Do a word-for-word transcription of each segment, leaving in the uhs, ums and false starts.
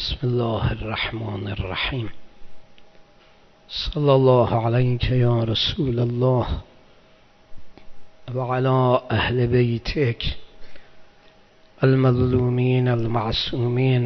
بسم الله الرحمن الرحیم. صلی الله علیک یا رسول الله و علی اهل بیتک المظلومین المعصومین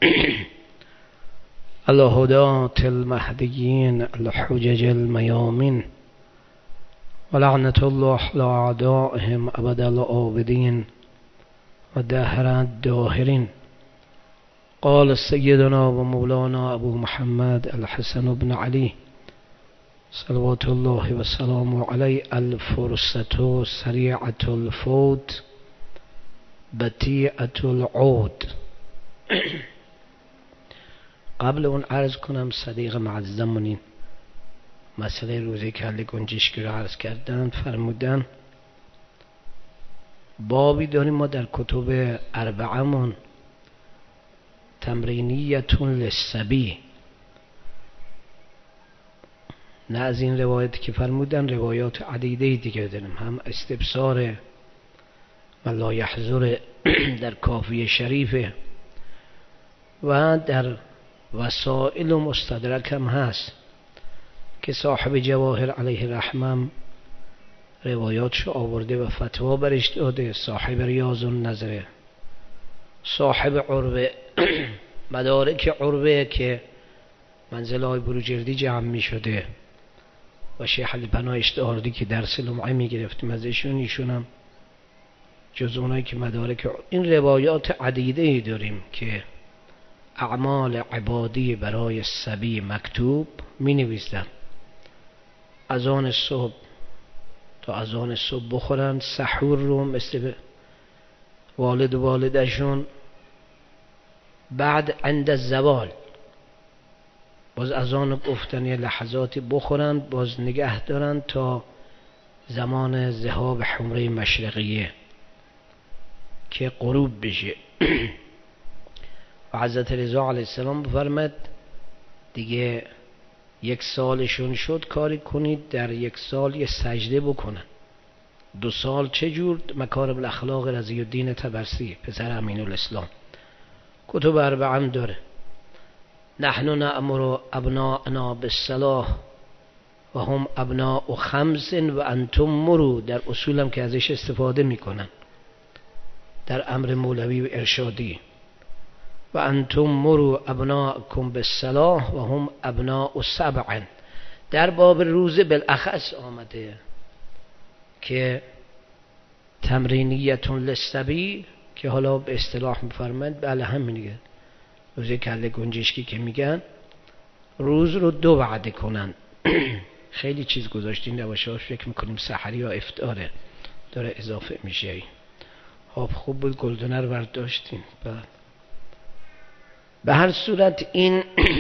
الهداة المهدیین الحجج المیامین و لعنة الله علی اعدائهم ابد الآبدین و دهر الداهرین. قال سيدنا ومولانا ابو محمد الحسن بن علي صلوات الله وسلامه عليه: الفرصة سريعة الفوت بطيئة العود. قبل اون عرض کنم صدیق معظمونین مسئله روزی کله گنجشکی رو عرض کردن، فرمودن بابی داریم ما در کتب اربعمون، تمرینیتون للصبی. نه از این روایتی که فرمودن، روایات عدیده دیگه داریم، هم استبصار و لا یحضر در کافی شریفه و در وسائل و مستدرک هم هست که صاحب جواهر علیه رحمه روایاتشو آورده و فتوا برش داده. صاحب ریاض النظر، صاحب عروه مدارک عروه که منزلهای بروجردی جمع می شده و شیخ علی پناه اشتهاردی که درس لمعه می گرفتیم ازشون، ایشون هم جز اونایی که مدارک این روایات عدیده ای داریم که اعمال عبادی برای صبی مکتوب می نویسن. از آن صبح تا از آن صبح بخورن، سحور رو مثل والد و والدشون، بعد عند الزوال باز از آن گفتن یه لحظاتی بخورن، باز نگه دارن تا زمان ذهاب حمره مشرقیه که غروب بشه. و حضرت رضا علیه السلام بفرمد دیگه یک سالشون شد کاری کنید در یک سال یه سجده بکنن. دو سال چه جور؟ مکارم الاخلاق رضی الدین طبرسی پسر امین الاسلام کتب اربعم داره. نحن نأمر ابناءنا بالصلاة و هم ابناء خمس و انتم مرو، در اصولم که ازش استفاده میکنن در امر مولوی و ارشادی. و انتم مرو ابناءکم بالصلاة و هم ابناء سبع. در باب روزه بالاخص آمده که تمرینیتون للصبی، که حالا به اصطلاح میفرمند بله همینه، روزه کله گنجشکی که میگن روز رو دو وعده کنن. خیلی چیز گذاشتین نباشه فکر میکنیم سحری یا افطاره داره اضافه میشه. خب خوب بود گلدونه رو برداشتین. به هر صورت این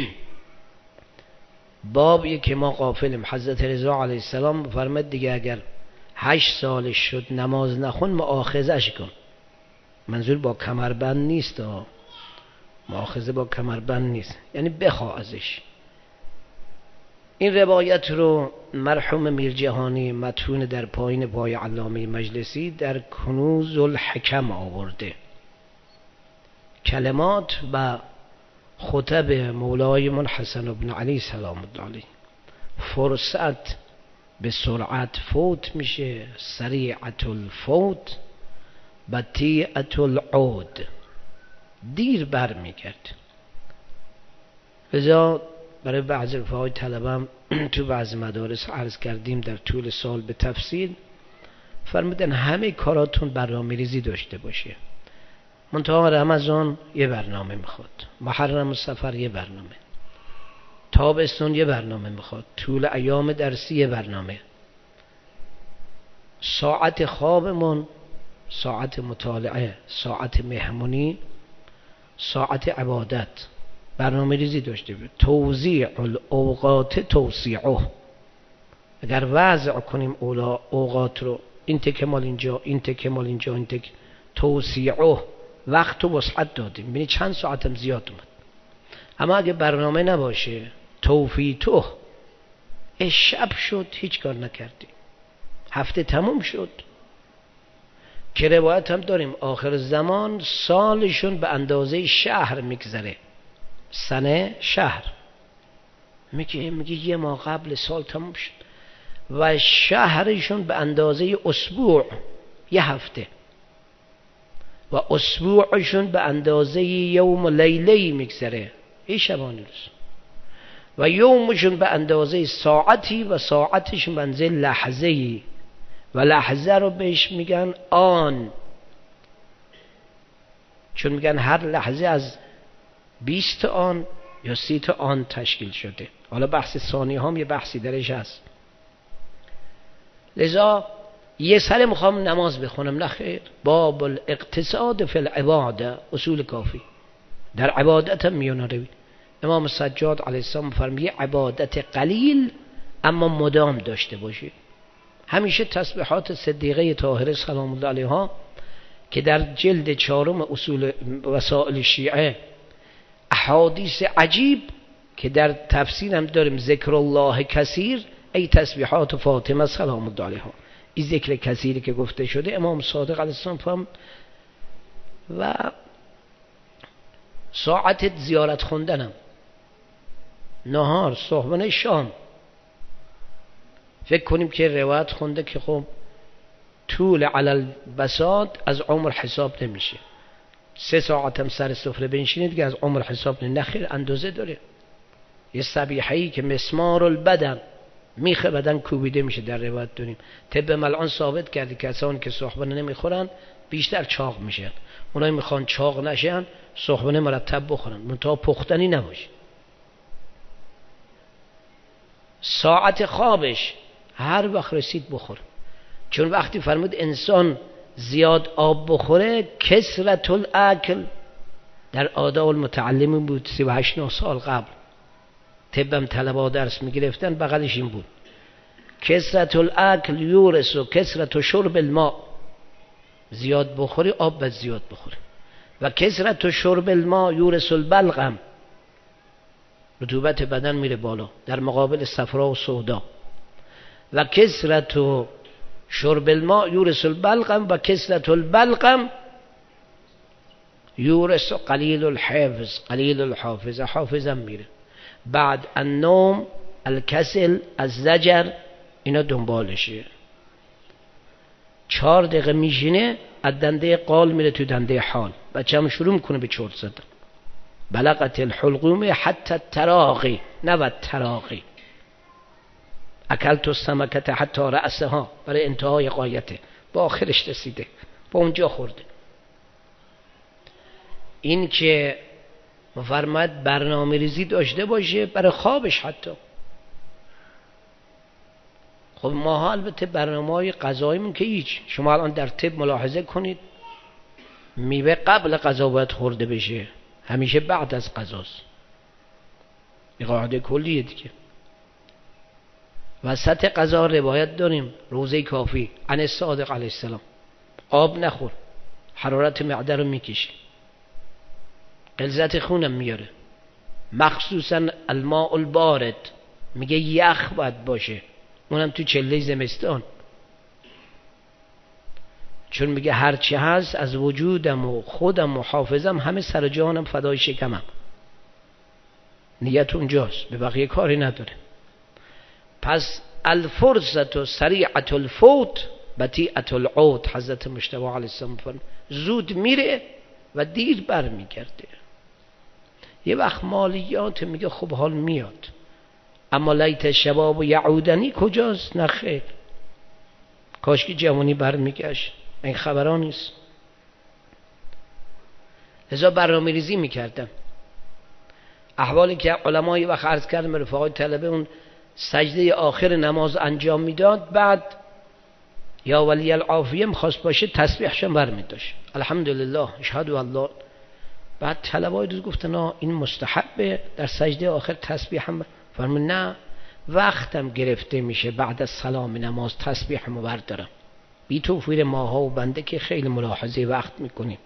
بابی که ما غافلیم. حضرت رضا علیه السلام فرمود دیگه اگر هشت سالش شد نماز نخون مؤاخذش کن. منظور با کمربند نیست، مؤاخذه با کمربند نیست، یعنی بخواه ازش. این روایت رو مرحوم میرجهانی مدفون در پایین پای علامه مجلسی در کنوز الحکم آورده. کلمات و خطب مولای من حسن بن علی سلام الله علیه: فرصت به سرعت فوت میشه، سریعت الفوت بطیئت العود، دیر بر میگرد. لذا برای بعض رفاهای طلبم تو بعض مدارس عرض کردیم در طول سال به تفصیل، فرمودن همه کاراتون برنامه ریزی داشته باشه. منتها رمضان یه برنامه میخواد، محرم و سفر یه برنامه، تابستون یه برنامه میخواد، طول ایام درسی یه برنامه، ساعت خوابمون، ساعت مطالعه، ساعت مهمونی، ساعت عبادت، برنامه ریزی داشته بود. توزیع الاوقات توسیعه، اگر وضع کنیم اولا اوقات رو، این تکه مال اینجا، این تکه مال اینجا، این تکه، توسیعه، وقت و وسعت دادیم، ببینید چند ساعتم زیاد اومد. اما اگه برنامه نباشه، توفیتو، شب شد هیچ کار نکردیم، هفته تموم شد. که روایت هم داریم آخر زمان سالشون به اندازه شهر میگذره، سنه شهر، میگه میگه یه ماه قبل سال تموم شد و شهرشون به اندازه اسبوع یه هفته و اسبوعشون به اندازه یوم و لیله میگذره، این شبانه روز، و یومشون به اندازه ساعتی و ساعتشون به اندازه لحظه‌ای و لحظه رو بهش میگن آن، چون میگن هر لحظه از بیست آن یا سی تا آن تشکیل شده. حالا بحث ثانیه هم یه بحثی درش هست. لذا یه سر میخوام نماز بخونم، نه خیر، باب الاقتصاد فی العباده، اصول کافی در عبادت هم میونه روی. امام سجاد علیه السلام فرمیه عبادت قلیل اما مدام داشته باشید. همیشه تسبیحات صدیقه طاهره سلام الله علیها که در جلد چهارم اصول وسائل شیعه احادیث عجیب که در تفسیر هم داریم، ذکر الله کثیر ای تسبیحات فاطمه سلام الله علیها، این ذکر کثیری که گفته شده امام صادق علیه السلام فرمود. و ساعت زیارت خوندنم، نهار، صبحانه، شام. فکر کنیم که روایت خونده که خب طول علی البساط از عمر حساب نمیشه، سه ساعت هم سر سفره بنشینید که از عمر حساب نمیشه. نخیر، اندازه داره. یه سبیحه‌ای که مسمار البدن، میخه بدن کوبیده میشه، در روایت داریم. طب ملعون ثابت کرده کسانی که صبحانه نمیخورن بیشتر چاق میشن، اونایی میخوان چاق نشن صبحانه مرتب بخورن، منتها پختنی نباشه. ساعت خوابش هر وقت رسید بخور، چون وقتی فرمود انسان زیاد آب بخوره کثرت الاکل، در آداب المتعلمین بود، سی و هشت سال قبل طبم طلبا درس میگرفتن، بغلش این بود کثرت الاکل یورث و کثرت شرب الماء، زیاد بخوری آب بد زیاد بخوری، و کثرت شرب الماء یورث البلغم، رطوبت بدن میره بالا در مقابل صفرا و سودا، و کثرت شرب الماء یورث البلغم و کثرت البلغم یورث قلیل الحفظ، قلیل الحافظ، حافظم میره. بعد النوم، الکسل، الزجر، اینا دنبالشه. چهار دقیقه میشینه از دنده قال میره تو دنده حال، بچه هم شروع میکنه به چرت زدن. بلغت الحلقوم حتی التراقی، نه تراقی. اکلت السمکت حتی رأسها، برای انتهای غایته، با آخرش رسیده، با اونجا خورده. این که مفرمد برنامه ریزی داشته باشه برای خوابش. حتی خب ما البته برنامه های غذاییمون که هیچ، شما الان در طب ملاحظه کنید میوه قبل غذا باید خورده بشه، همیشه بعد از غذاست، این قاعده کلیه دیگه. وسط غذا روایت داریم روزه کافی عن الصادق علیه السلام، آب نخور، حرارت معده رو میکشه، غلظت خونم میاره، مخصوصا الماء البارد، میگه یخ باید باشه، اونم تو چله زمستان، چون میگه هرچی هست از وجودم و خودم و حافظم همه سر جانم فدای شکمم. نیت اونجاست، به بقیه کاری نداره. پس الفرصت و سریعت الفوت بطیعت العود، حضرت مجتبی علیه السلام فرمود زود میره و دیر بر میگرده. یه وقت مالیات میگه خب حال میاد، اما لیت شباب و یعودنی کجاست؟ نه خیر، کاش که جوانی بر میگشت، این خبران نیست. لذا برنامه ریزی میکردم. احوالی که علمای وقت عرض کردم به رفقای طلبه، اون سجده آخر نماز انجام میداد، بعد یا ولی العافیه مخواست باشه تسبیحشم برمیداشت، الحمدلله اشهد الله. بعد طلبای دوست گفتن نه این مستحبه در سجده آخر تسبیح هم، فرمود نه وقتم گرفته میشه بعد از سلام نماز تسبیحمو بردارم، بی توفیر ماها و بنده که خیلی ملاحظه وقت میکنیم.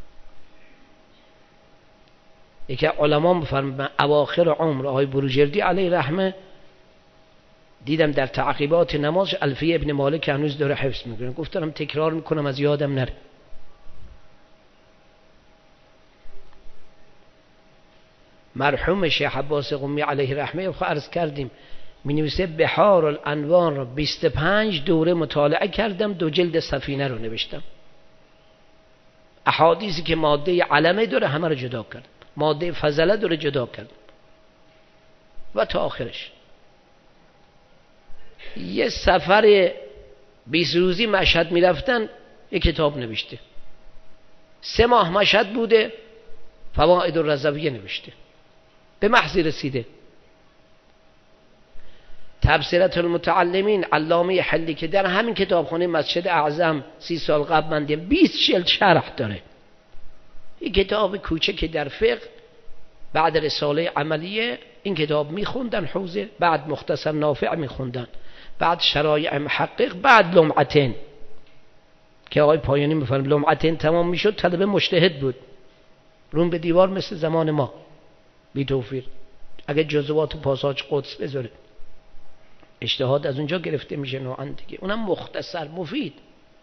یکی علما میفرمایند اواخر عمر آقای بروجردی علیه رحمه دیدم در تعقیبات نماز الفیه ابن مالک هنوز داره حفظ میکنه، گفتم تکرار میکنم از یادم نره. مرحوم شیخ عباس قمی علیه رحمه خب عرض کردیم می نویسه بحار الانوار رو بیست و پنج دوره مطالعه کردم، دو جلد سفینه رو نوشتم. احادیثی که ماده علمه داره همه رو جدا کردم، ماده فضله داره جدا کردم و تا آخرش. یه سفر بیست روزی مشهد می رفتن یک کتاب نوشته. سه ماه مشهد بوده فوائد الرضویه نوشته، به محضی رسیده. تبصرة المتعلمین علامه حلی که در همین کتابخانه مسجد اعظم سی سال قبل من دیدم بیست جلد شرح داره. این کتاب کوچکی در فقه، بعد رساله عملیه این کتاب میخوندن حوزه، بعد مختصر نافع میخوندن، بعد شرایع محقق، بعد لمعتین که آقای پایانی میفرمایند لمعتین تمام میشد طلبه مجتهد بود، رون به دیوار مثل زمان ما بی توفیر. اگه جزوات و پاساج قدس بذاره اجتهاد از اونجا گرفته میشه نوعا دیگه، اونم مختصر مفید.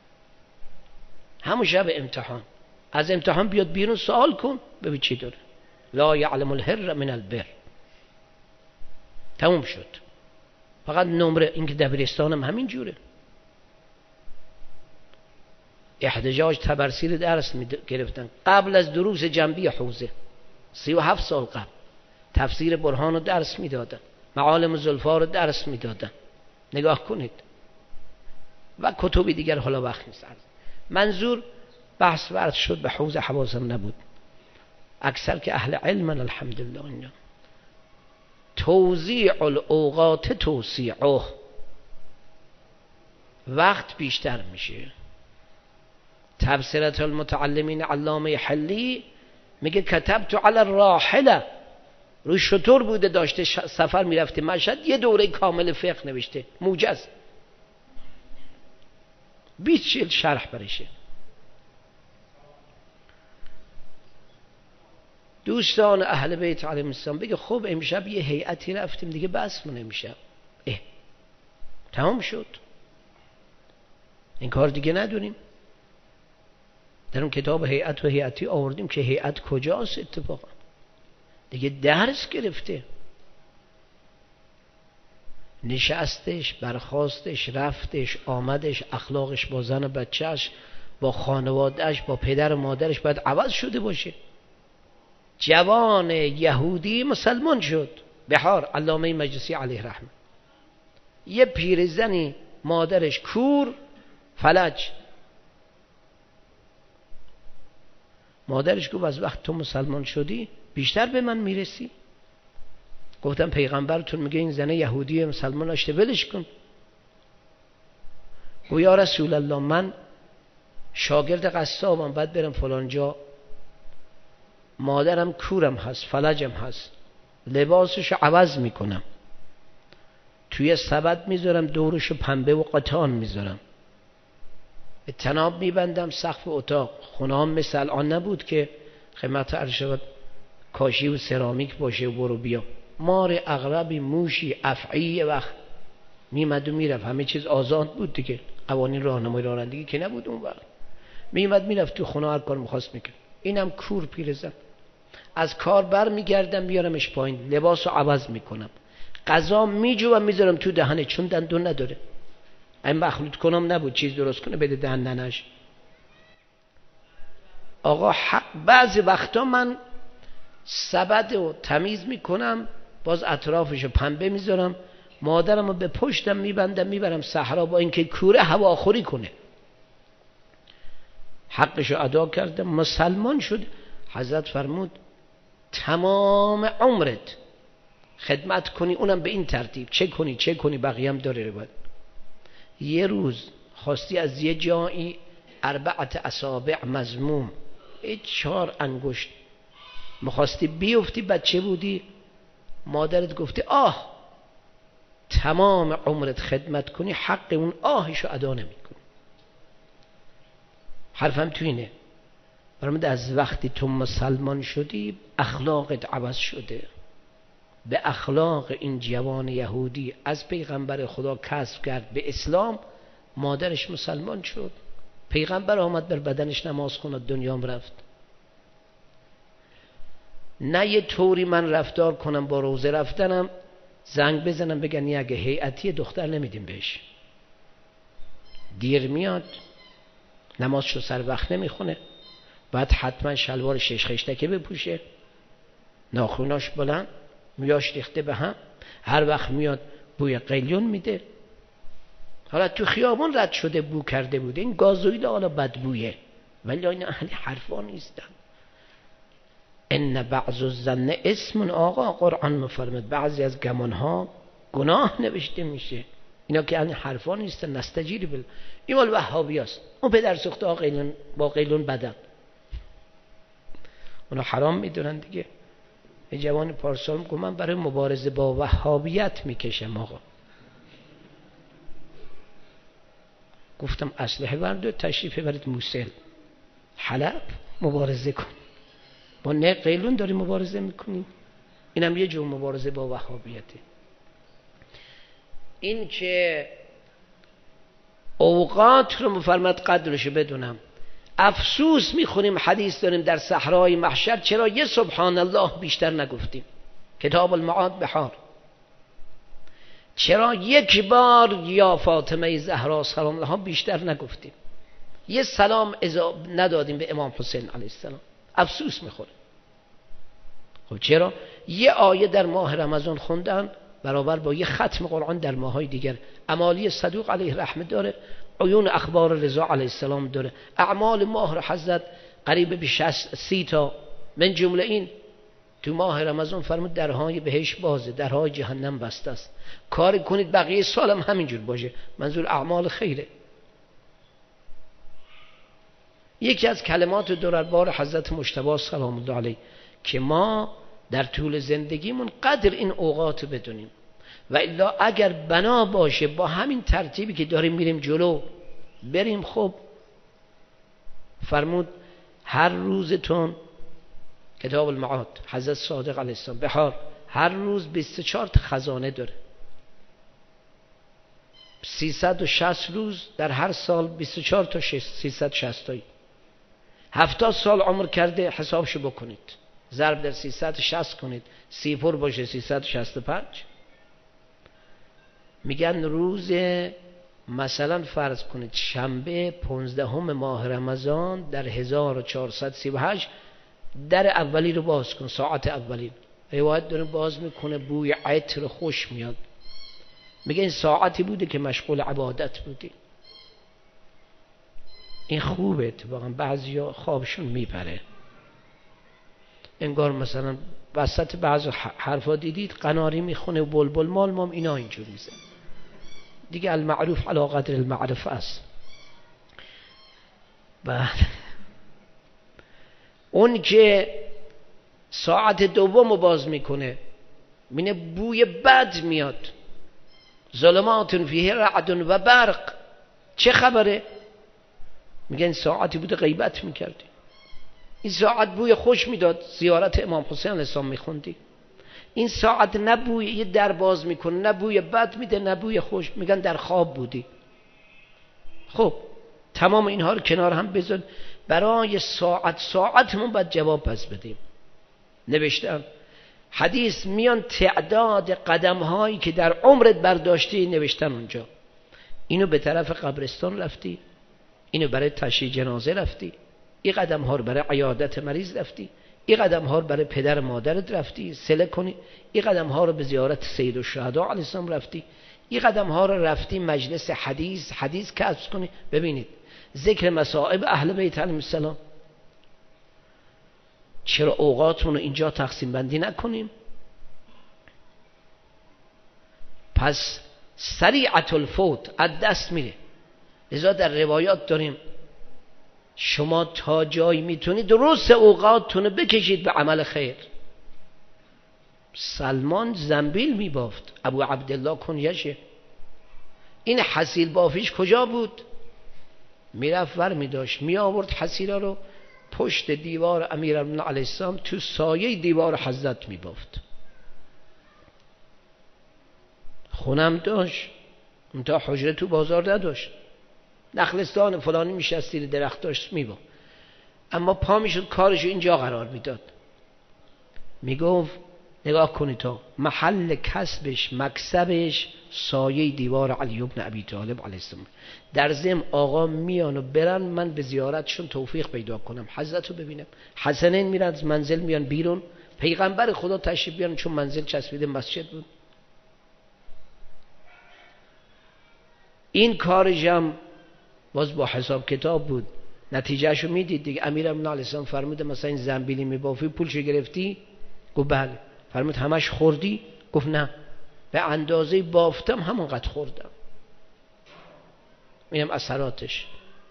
همون شب امتحان، از امتحان بیاد بیرون سوال کن ببین چی داره. لا یعلم الحر من البر. تموم شد. فقط نمره این که دبیرستانم همین جوره. احتجاج تبرسیر درس می گرفتن قبل از دروس جنبی حوزه، سی و هفت سال قبل تفسیر برهان رو درس میدادن، معالم زلفا رو درس میدادن. نگاه کنید. و کتبی دیگر حالا وقت نیست. منظور بحث ورد شد به حوزه حواسم نبود. اکثر که اهل علمن الحمدلله. اینا توزیع الاوقات توسیعه، وقت بیشتر میشه. تبصرة المتعلمین علامه حلی میگه کتبت علی الراحله، روی شطور بوده داشته سفر میرفته مشهد، یه دوره کامل فقه نوشته موجز، بیست جلد شرح برشه. دوستان اهل بیت علیهم السلام بگه خب امشب یه هیئتی رفتیم دیگه بس من امشب اه تمام شد، این کار دیگه نداریم. در اون کتاب هیئت و هیئتی آوردیم که هیئت کجاست اتفاقا، دیگه درس گرفته، نشستش، برخاستش، رفتش، آمدش، اخلاقش با زن و بچهش، با خانوادهش، با پدر و مادرش باید عوض شده باشه. جوان یهودی مسلمان شد، بحار علامه مجلسی علیه رحمه. یه پیرزنی مادرش کور فلج، مادرش گفت از وقت تو مسلمان شدی بیشتر به من میرسی. گفتم پیغمبرتون میگه این زنه یهودی مسلمان داشته ولش کن. گفت یا رسول الله من شاگرد قصابم، باید برم فلان جا، مادرم کورم هست فلجم هست، لباسشو عوض میکنم، توی سبد میذارم دورشو پنبه و قطان میذارم، به تناب میبندم سقف اتاق. خونه‌ام مثل الان نبود که خدمت عرض شود کاشی و سرامیک باشه و برو بیا. مار، عقربی، موشی، افعی وقت میمد و میرفت، همه چیز آزاد بود دیگه، قوانین راهنمایی رانندگی که نبود اون وقت. میمد میرفت تو خونه هر کار میخواست میکرد. اینم کور پیرزن. از کار بر میگردم بیارمش پایین، لباسو عوض میکنم، غذا میجوام میذارم تو دهنه چون دندون نداره. این مخلوط کنم نبود چیز درست کنه بده دهنش. آقا بعضی وقتا من سبد رو تمیز میکنم، باز اطرافشو پنبه میذارم، مادرم رو به پشتم میبندم میبرم صحرا، با اینکه کوره هواخوری کنه. حقشو ادا کردم، مسلمان شد. حضرت فرمود تمام عمرت خدمت کنی، اونم به این ترتیب، چه کنی چه کنی بقیه هم داره رو باید. یه روز خواستی از یه جایی اربعت اصابع مضموم، ای چهار انگشت میخواستی بیفتی، بچه بودی، مادرت گفته آه، تمام عمرت خدمت کنی حق اون آهشو ادا نمی کنی. حرفم تو اینه، برامد از وقتی تو مسلمان شدی اخلاقت عوض شده. به اخلاق این جوان یهودی از پیغمبر خدا کسب کرد به اسلام، مادرش مسلمان شد، پیغمبر آمد بر بدنش نماز خوند، دنیام رفت. نه یه طوری من رفتار کنم با روزه رفتنم زنگ بزنم بگن یه اگه هیئتی دختر نمیدیم بهش، دیر میاد، نمازشو سر وقت نمیخونه، باید حتما شلوار شش خشتکه بپوشه، ناخوناش بلند، مویاش ریخته به هم، هر وقت میاد بوی قلیون میده. حالا تو خیابون رد شده بو کرده بوده، این گازوئیل حالا بدبویه، ولی این اهل حرفا نیستن. ان بعض الظن اسم، آقا قرآن میفرماد بعضی از گمانها گناه نوشته میشه. اینا که اهل حرفا نیستن. نستجیر بل این مال وهابیاست، اون پدر سوخته آقا قیلون با قیلون بدن، اونا حرام میدونن دیگه. یه جوان پارسال میگه من برای مبارزه با وهابیت میکشم آقا. گفتم اسلحه بردار تشریف برید موصل، حلب، مبارزه کن. با نه قیلون داری مبارزه میکنیم. اینم یه جور مبارزه با وهابیته. این که اوقات رو مفرمد قدرشو بدونم. افسوس میخونیم، حدیث داریم در صحرای محشر چرا یه سبحان الله بیشتر نگفتیم. کتاب المعاد بحار، چرا یک بار یا فاطمه زهرا سلام الله بیشتر نگفتیم، یه سلام ندادیم به امام حسین علیه السلام. افسوس میخوریم. خب چرا؟ یه آیه در ماه رمضان خوندن برابر با یه ختم قرآن در ماهای دیگر. امالی صدوق علیه رحمت داره، عیون اخبار رضا علیه السلام داره، اعمال ماه را حضرت قریب به شصت سی تا، من جمله این تو ماه رمضان فرمود درهای بهشت بازه، درهای جهنم بسته است، کار کنید بقیه سالم همینجور باشه. منظور اعمال خیره. یکی از کلمات دربار حضرت مجتبی سلام الله علیه که ما در طول زندگیمون قدر این اوقات بدونیم، و الا اگر بنا باشه با همین ترتیبی که داریم میریم جلو بریم. خب فرمود هر روزتون، کتاب المعاد حضرت صادق علیه السلام بحار، هر روز بیست و چهار تا خزانه داره، سیصد و شصت روز در هر سال، بیست و چهار تا سیصد و شصت تایی، هفتاد سال عمر کرده، حسابشو بکنید، ضرب در سیصد و شصت کنید، سی پر باشه سیصد و شصت و پنج. میگن روز مثلا فرض کنید شنبه پانزدهم ماه رمضان در هزار و چهارصد و سی و هشت در اولی رو باز کن، ساعت اولی روایت داره باز میکنه، بوی عطر خوش میاد. میگه این ساعتی بوده که مشغول عبادت بودی. این خوبه اتفاقا. بعضیا خوابشون میپره، انگار مثلا وسط بعض حرفا دیدید قناری میخونه و بلبل مال مام، اینا اینجور میزن دیگه. المعروف علی قدر المعرفه است. بعد اون که ساعت دوم باز میکنه مینه بوی بد میاد، ظلمات فیه رعد و برق. چه خبره؟ میگن این ساعتی بوده غیبت میکردی، این ساعت بوی خوش میداد، زیارت امام حسین علیه السلام میخوندی. این ساعت نه بوی یه در باز میکنه، نه بوی بد میده، نه بوی خوش. میگن در خواب بودی. خب تمام اینها رو کنار هم بذار، برای ساعت ساعتمون باید جواب پس بدیم. نوشتم حدیث میان تعداد قدم هایی که در عمرت برداشتی نوشتن اونجا. اینو به طرف قبرستان رفتی، اینو برای تشییع جنازه رفتی، این قدم ها رو برای عیادت مریض رفتی، این قدم ها رو برای پدر مادرت رفتی صله کنی، این قدم ها رو به زیارت سید الشهدا علیه السلام رفتی، این قدم ها رو رفتی مجلس حدیث حدیث کسب کنی. ببینید ذکر مصائب اهل بیت علیهم السلام. چرا اوقاتمون رو اینجا تقسیم بندی نکنیم؟ پس سریعت الفوت از دست میره. لذا در روایات داریم شما تا جایی میتونید درست اوقاتتون بکشید به عمل خیر. سلمان زنبیل میبافت، ابو عبدالله کنیشه. این حصیل بافیش کجا بود؟ میرفت ور میداشت، میآورد حصیلا رو پشت دیوار امیرالمومنین علیه السلام تو سایه دیوار حضرت میبافت. خونم داشت، اون تا حجره تو بازار نداشت، نخلستان فلانی میشستی درخت داشت میبا، اما پا میشد کارشو اینجا قرار میداد. میگفت نگاه کنید تا محل کسبش مکسبش سایه دیوار علی بن ابی طالب علیه السلام. در ضمن آقا میان و برن من به زیارتشون توفیق پیدا کنم، حضرت رو ببینم. حسنین میرن از منزل میان بیرون، پیغمبر خدا تشریف بیارن چون منزل چسبیده مسجد بود. این کارش هم باز با حساب کتاب بود، نتیجهشو میدید دیگه. امیرالمومنین علیه السلام فرموده مثلا این زنبیلی میبافی پولشو گرفتی؟ گفت بله. فرمود همش خوردی؟ گفت نه، به اندازه بافتم همونقدر خوردم. اینم اثراتش.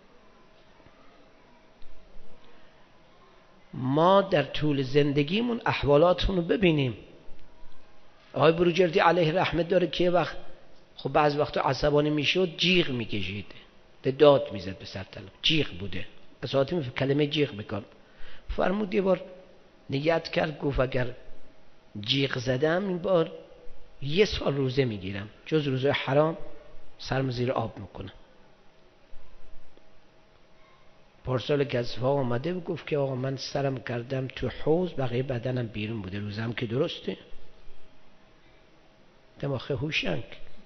ما در طول زندگیمون احوالاتمون رو ببینیم. آقای بروجردی علیه رحمت داره که یه وقت خب بعض وقتا عصبانی میشد جیغ میکشید، داد میزد به سر طلب، جیغ بوده. اساتی می کلمه جیغ بکن. فرمود یه بار نیت کرد، گفت اگر جیغ زدم این بار یه سال روزه میگیرم، جز روزه حرام سرم زیر آب میکنم. پارسال گزفا آمده و گفت که آقا من سرم کردم تو حوض، بقیه بدنم بیرون بوده، روزم که درسته. دماغ هوشنگ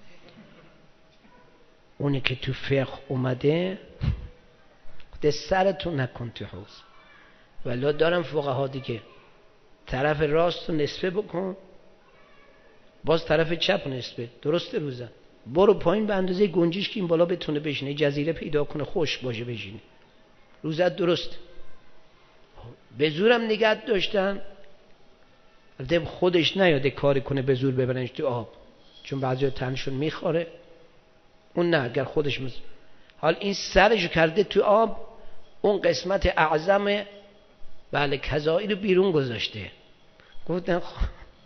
اونی که تو فقه اومده ده سرتون نکن تو حوض. ولی دارم فقها دیگه طرف راست رو نصفه بکن، باز طرف چپ نصفه، درسته روزن. برو پایین به اندازه گنجش که این بالا بتونه بشینه، جزیره پیدا کنه خشک باشه بشینه، روزت درست. به زورم نگه داشتن، البته خودش نیاده کاری کنه به زور ببرنش تو آب، چون بعضی تنشون میخوره، اون نه اگر خودش مز... حال این سرش کرده تو آب، اون قسمت اعظم بله کذایی رو بیرون گذاشته. گفتن خ...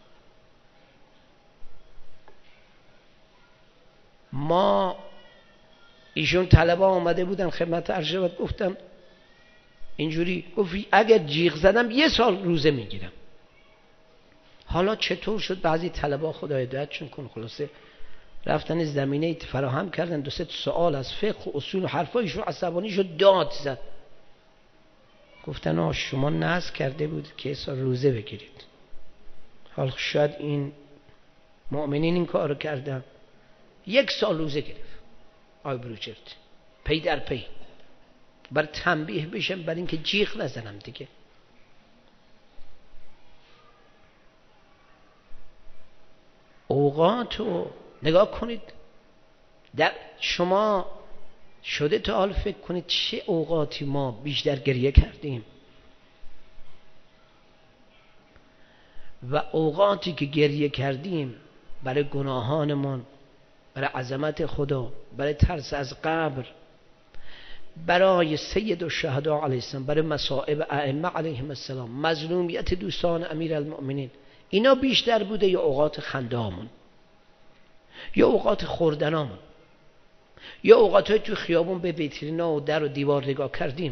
ما ایشون طلبه آمده بودن خدمت ارشد، گفتم اینجوری، گفت اگر جیغ زدم یه سال روزه میگیرم. حالا چطور شد بعضی طلبه خدا هدایتشون کن، خلاصه رفتن زمینه فراهم کردن، دو سه سوال از فقه و اصول و حرفایشون عصبانی شد داد زد. گفتن آه شما نذر کرده بود که سال روزه بگیرید. حال شاید این مؤمنین این کارو کردن، یک سال روزه گرفت آی بروجرد پی در پی، بر تنبیه بشم بر اینکه جیغ نزنم دیگه. اوقاتو نگاه کنید، در شما شده تا حال فکر کنید چه اوقاتی ما بیشتر گریه کردیم و اوقاتی که گریه کردیم برای گناهانمون، برای عظمت خدا، برای ترس از قبر، برای سید الشهدا علیه السلام، برای مصائب ائمه علیهم السلام، مظلومیت دوستان امیرالمؤمنین، اینا بیشتر بوده یا اوقات خندهامون، یا اوقات خوردنامون، یا اوقات های تو خیابون به ویترینا و در و دیوار نگاه کردیم؟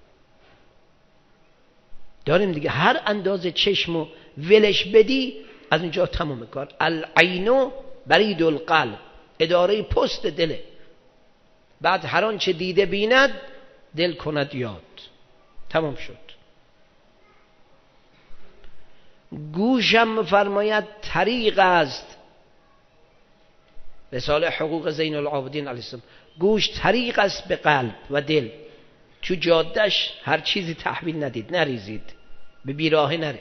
داریم دیگه، هر اندازه چشمو ولش بدی از اینجا تمام کار. العینو برید القلب، اداره پست دله، بعد هر آنچه دیده بیند دل کند یاد. تمام شد. گوشم فرماید طریق است، رساله حقوق زین العابدین علیه السلام، گوش طریق است به قلب و دل. تو جادش هر چیزی تحویل ندید، نریزید، به بیراهه نره.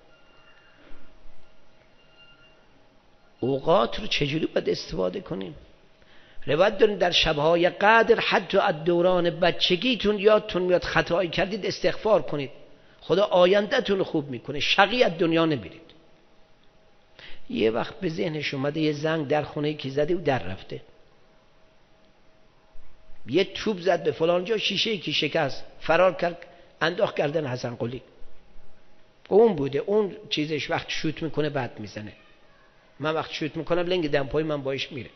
اوقات رو چجوری باید استفاده کنیم؟ روایت داریم در شبهای قدر حتی از دوران بچگیتون یادتون میاد خطایی کردید استغفار کنید، خدا آیندهتون رو خوب میکنه، شقی از دنیا نمیرید. یه وقت به ذهنش اومده یه زنگ در خونه کی زده و در رفته، یه توپ زد به فلان جا، شیشه کی شکست، فرار کرد انداخت گردن حسن قلی. اون بوده، اون چیزش وقت شوت میکنه بعد میزنه، من وقت شوت میکنم لنگ دمپای من باش میره.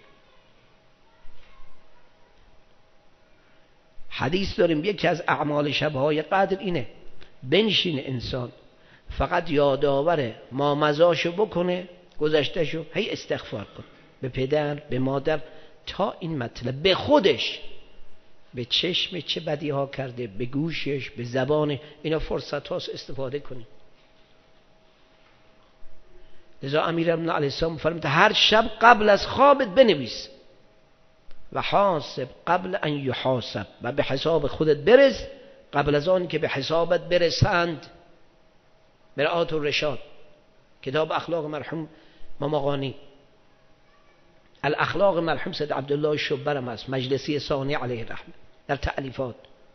حدیث داریم یکی از اعمال شبهای قدر اینه، بنشین انسان فقط یادآور ما مزاشو بکنه، گذشتهشو هی استغفار کن، به پدر به مادر، تا این مطلب به خودش، به چشم چه بدی ها کرده، به گوشش، به زبان، اینا فرصت هاست استفاده کنیم. لذا امیرالمومنین علیه السلام فرمود هر شب قبل از خوابت بنویس و حاسب قبل ان یحاسب، و به حساب خودت برس قبل از آن که به حسابت برسند. مرآت الرشاد، کتاب اخلاق مرحوم ماماقانی. الاخلاق مرحوم سید عبدالله شبرم است، مجلسی ثانی علیه الرحمه، در تألیفات.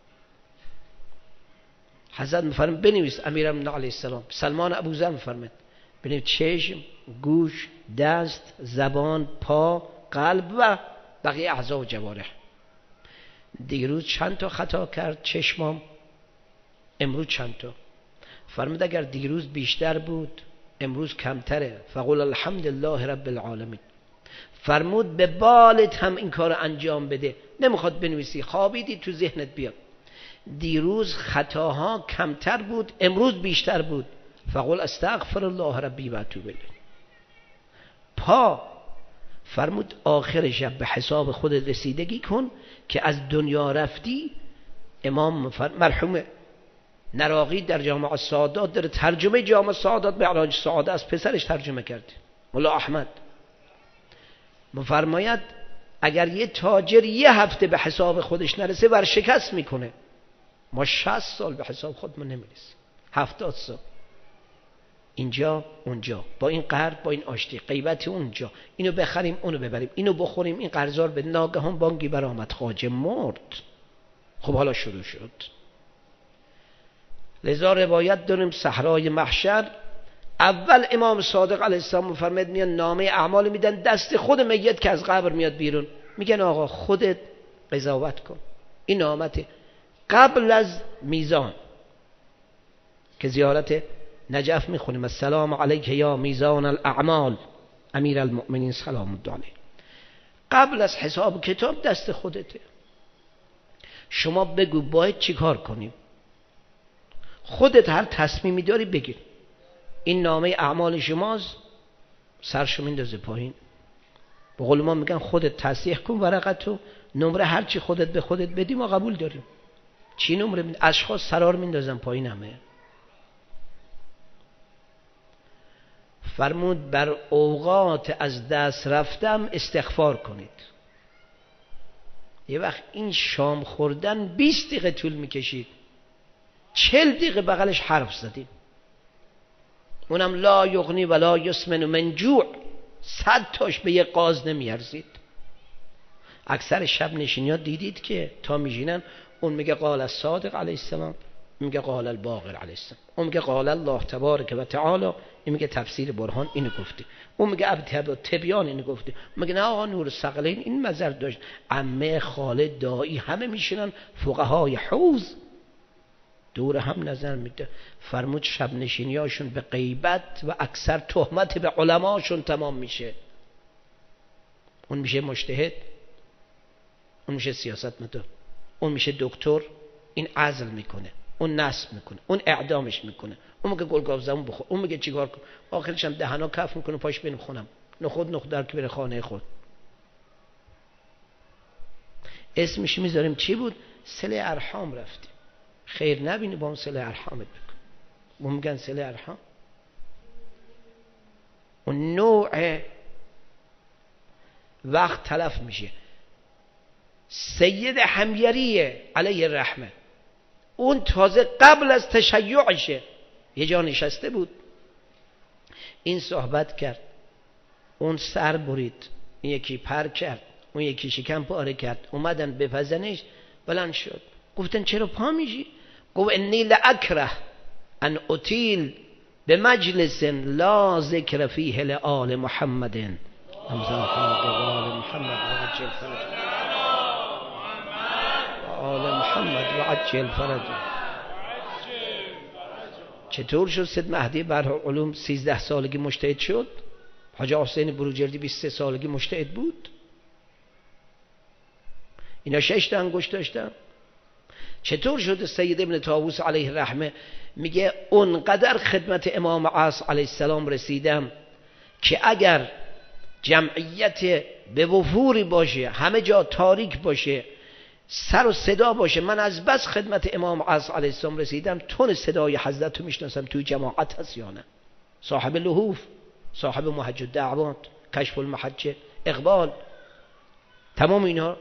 حضرت میفرمایند بنویس، امیرالمومنین علیه السلام. سلمان ابوذر میفرماید بنویس چشم، گوش، دست، زبان، پا، قلب و بقیه اعضا و جوارح. دیروز چند تا خطا کرد چشمام، امروز چند تا. فرمود اگر دیروز بیشتر بود امروز کمتره، فقل الحمدلله رب العالمین. فرمود به بالت هم این کار انجام بده. نمیخواد بنویسی، خوابیدی تو ذهنت بیاد دیروز خطاها کمتر بود امروز بیشتر بود، فقل استغفر الله ربی و اتوب الیه. پا فرمود آخر شب به حساب خودت رسیدگی کن که از دنیا رفتی. امام مرحوم نراقی در جامع السعادات داره ترجمه جامع السعادات به معراج السعاده از پسرش ترجمه کرده، مولا احمد. مفرماید اگر یه تاجر یه هفته به حساب خودش نرسه ورشکست میکنه. ما شصت سال به حساب خودمون نمیرسیم، هفتاد سال، اینجا اونجا، با این قرض با این آشتی، غیبت اونجا، اینو بخریم اونو ببریم، اینو بخوریم، این قرضار به ناگهان بانگی برآمد خواجه مرد. خب حالا شروع شد. لذا روایت داریم صحرای محشر اول امام صادق علیه السلام میفرماید میان نامه اعمال میدن دست خود میت که از قبر میاد بیرون، میگن آقا خودت قضاوت کن. این نامته قبل از میزان که زیارت نجف میخونیم السلام علیک یا میزان الاعمال امیر المؤمنین سلام الله علیه. قبل از حساب کتاب دست خودته. شما بگو باید چی کار کنیم، خودت هر تصمیمی داری بگیر. این نامه اعمال شماست، سرشو میندازه پایین. به قول ما میگن خودت تصحیح کن ورقتو، نمره هر چی خودت به خودت بدی ما قبول داریم. چی نمره می... اشخاص سرار میندازن پایین همه. فرمود بر اوقات از دست رفتم استغفار کنید. یه وقت این شام خوردن بیست دقیقه طول میکشید، چهل دقیقه بغلش حرف زدیم، اونم لا یغنی ولا یسمن من جوع، صد تاش به یه قاز نمیارزید. اکثر شب نشینیات دیدید که تا میشینن اون میگه قال الصادق علیه السلام، میگه قال الباقر علیه السلام، اون میگه قال الله تبارک و تعالی، این میگه تفسیر برهان اینو گفته، اون میگه ابتب تبیان اینو گفته، میگه نه آقا نور الثقلین این نظر داشت. عمه، خاله، دایی همه میشینن، فقهای حوز دور هم نظر میده. فرمود شب نشینیاشون به غیبت و اکثر تهمت به علماشون تمام میشه. اون میشه مجتهد، اون میشه سیاستمدار، اون میشه دکتر، این عزل میکنه، اون نصب میکنه، اون اعدامش میکنه، اون میگه گلگاو زمون بخور، اون میگه چیکار کن، آخرش هم دهنا کف میکنه پاش بریم خونم، نخود نخدار که بره خانه خود. اسمش میذاریم چی بود؟ صله ارحام رفتیم. خیر نبینی با اون صله ارحامت بکن. اون میگن صله ارحام اون نوع وقت تلف میشه. سید حمیری علیه الرحمه اون تازه قبل از تشیعشه یه جا نشسته بود، این صحبت کرد، اون سر برید، این یکی پر کرد، اون یکی شکم پاره کرد، اومدن بپزنش، بلند شد. گفتن چرا پا میشی؟ گفت انی لاکره ان اطیل به مجلس لا ذکر فیه لآل محمد امضا آل محمد و عجل فرج آل محمد و عجل فرج. چطور شد سید مهدی برحعلوم سیزده سالگی مجتهد شد؟ حاج حسین بروجردی بیست و سه سالگی مجتهد بود؟ اینا شش تا انگشت داشتن. چطور شد سید ابن طاووس علیه الرحمه میگه اونقدر خدمت امام عصر علیه السلام رسیدم که اگر جمعیت به وفوری باشه، همه جا تاریک باشه، سر و صدا باشه، من از بس خدمت امام عصر علیه السلام رسیدم تون صدای حضرت رو میشناسم توی جماعت هست یا نه. صاحب لحوف صاحب محج الدعوات، کشف المحجه، اقبال، تمام اینا.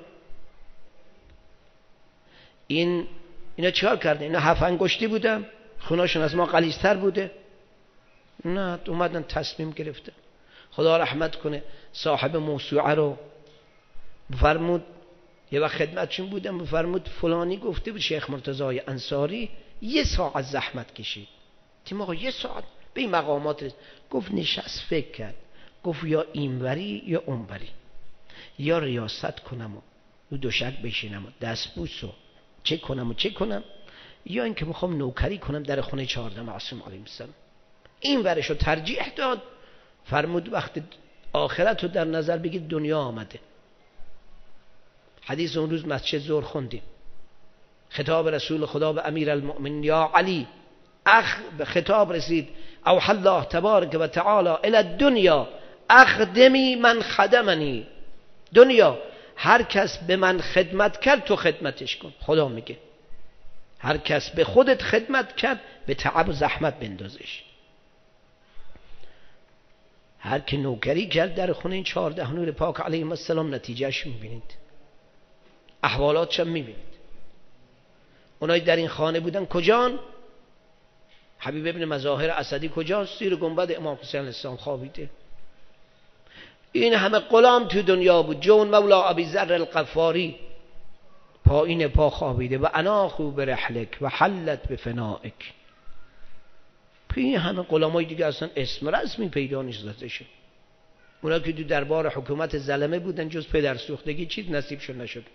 این اینا چیکار کردن؟ اینا هفت انگشتی بودن، خوناشون از ما غلیظتر بوده؟ نه، اومدن تصمیم گرفتن. خدا رحمت کنه صاحب موسوعه رو بفرمود، یه وقت خدمتشون بودم، بفرمود فلانی گفته بود شیخ مرتضی انصاری یه ساعت زحمت کشید. تیم آقا یه ساعت به این مقامات رسید. گفت نشست فکر کرد، گفت یا اینوری یا اونوری، یا ریاست کنم و رو دوشک بشینم و دستبوس و چه کنم و چه کنم، یا اینکه میخوام نوکری کنم در خونه چهارده معصوم علیه السلام. این ورشو ترجیح داد. فرمود وقت آخرت رو در نظر بگید دنیا آمده. حدیث اون روز مسجد ظهر خوندیم، خطاب رسول خدا به امیر المؤمنین یا علی، اخ به خطاب رسید، اوحى الله تبارک و تعالی الی الدنیا اخدمی من خدمنی. دنیا هر کس به من خدمت کرد تو خدمتش کن. خدا میگه هر کس به خودت خدمت کرد به تعب و زحمت بندازش. هر که نوکری کرد در خونه این چهارده نور پاک علیهم السلام نتیجهش میبینید، احوالاتش هم میبینید. اونایی در این خانه بودن کجان؟ حبیب ابن مظاهر اسدی کجاست؟ زیر گنبد امام حسین علیه السلام خوابیده. این همه غلام تو دنیا بود. جون مولا ابی ذر الغفاری پایین پا خوابیده و اناخو برحلک و حلت بفنائک. این همه غلامای دیگه اصلا اسم رسمی پیدا نیست ازشون. اونا که تو دربار حکومت ظلمه بودن جز پدر سوختگی چیز نصیبشون نشد.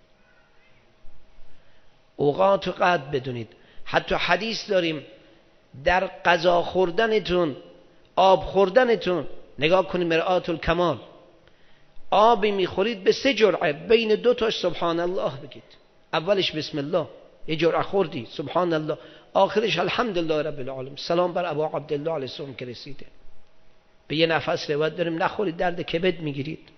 اوقات قد بدونید. حتی حدیث داریم در غذا خوردنتون، آب خوردنتون، نگاه کنید مرآت الکمال، آبی میخورید به سه جرعه، بین دو تاش سبحان الله بگید. اولش بسم الله، یه جرعه خوردی سبحان الله، آخرش الحمدلله رب العالمین. سلام بر ابا عبدالله علیه السلام که رسیده. به یه نفس روایت داریم نخورید درد کبد میگیرید.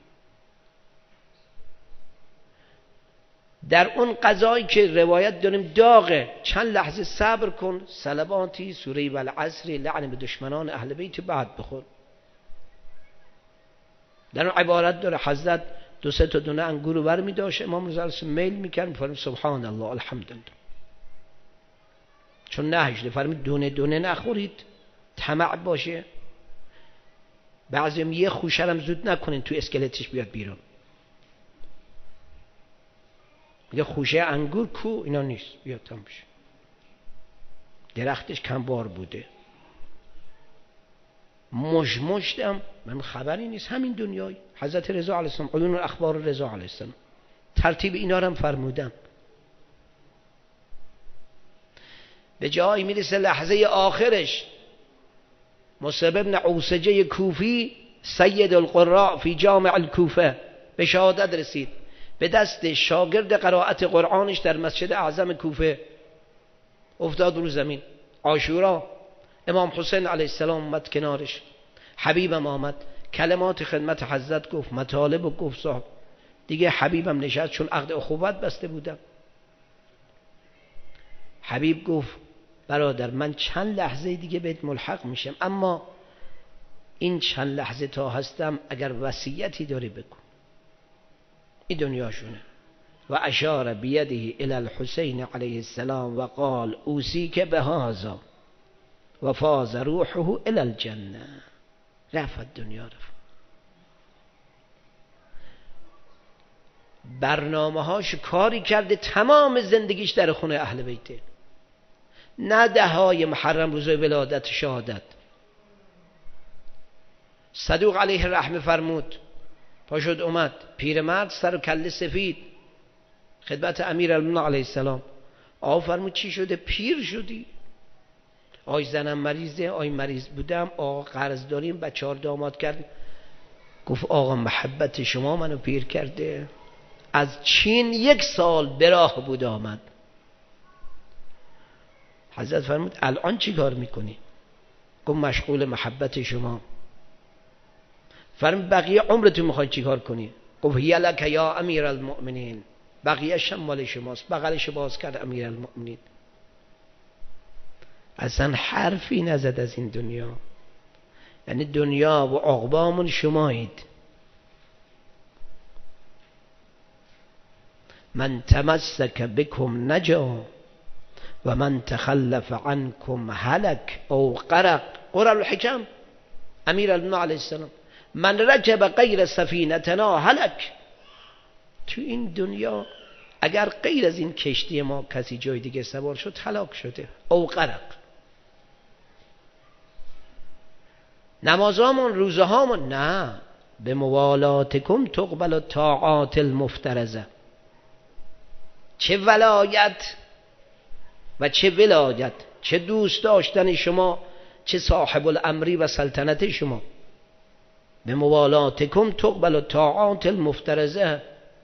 در اون غذایی که روایت داریم داغه، چند لحظه صبر کن، صلواتی سوره والعصر لعن به دشمنان اهل بیت بعد بخور. در اون عبارت داره حضرت دو سه تا دونه انگور رو برمی داشت، امام رضا علیه السلام میل میکرد میفرمید سبحان الله الحمدلله، چون نهیش فرمید دونه دونه نخورید طمع باشه. بعضیم یه خوشرم زود نکنین تو اسکلتش بیاد بیرون. میگه خوشه انگور کو؟ اینا نیست، بیاد تام بشه. درختش کمبار بوده، مجمشتم من خبری نیست. همین دنیای حضرت رضا علیه السلام، علوم الاخبار رضا علیه السلام ترتیب اینا رو هم فرمودن. به جایی میرسه لحظه آخرش مصعب بن عوسجه کوفی سید القراء فی جامع الکوفه به شهادت رسید، به دست شاگرد قرائت قرآنش در مسجد اعظم کوفه افتاد رو زمین. عاشورا امام حسین علیه السلام اومد کنارش، حبیبم آمد کلمات خدمت حضرت گفت، مطالب و گفت صاحب دیگه. حبیبم نشست چون عقد اخوت بسته بودم. حبیب گفت برادر من چند لحظه دیگه بهت ملحق میشم، اما این چند لحظه تا هستم اگر وصیتی داری بکن. این دنیاشونه. و اشار بیده الی الحسین علیه السلام و قال اوصیک بهذا و فاز روحه الی الجنه. رفت دنیا رفت. برنامه هاش کاری کرده تمام زندگیش در خونه اهل بیته، نه دههای محرم روزای ولادت شهادت. صدوق علیه الرحمه فرمود، پاشد اومد پیرمرد سر و کله سفید خدمت امیر المؤمنین علیه السلام. آقا فرمود چی شده؟ پیر شدی؟ آی زنم مریضه، آی مریض بودم، آقا قرض داریم، بچه‌ها داماد کردیم. گفت آقا محبت شما منو پیر کرده. از چین یک سال به راه بود آمد. حضرت فرمود الان چی کار میکنی؟ گفت مشغول محبت شما. فرمود بقیه عمرتو میخوای چی کار کنی؟ گفت هی لک یا امیر المؤمنین، بقیه شم مال شماست. بغلش باز کرد امیر المؤمنین. اصلا حرفی نزد از این دنیا. یعنی دنیا و عقبامون شمایید. من تمسک بكم نجا و من تخلف عنكم هلك او غرق. قرآن الحکم امیر المؤمنین علیه السلام من رکب غیر سفینتنا هلک. تو این دنیا اگر غیر از این کشتی ما کسی جای دیگه سوار شد هلاک شده او غرق. نمازامون روزهامون نه، به موالاتکم تقبل الطاعات المفترضه. چه ولایت و چه ولایت، چه دوست داشتن شما، چه صاحب الامری و سلطنت شما. به موالاتکم تقبل الطاعات المفترضه.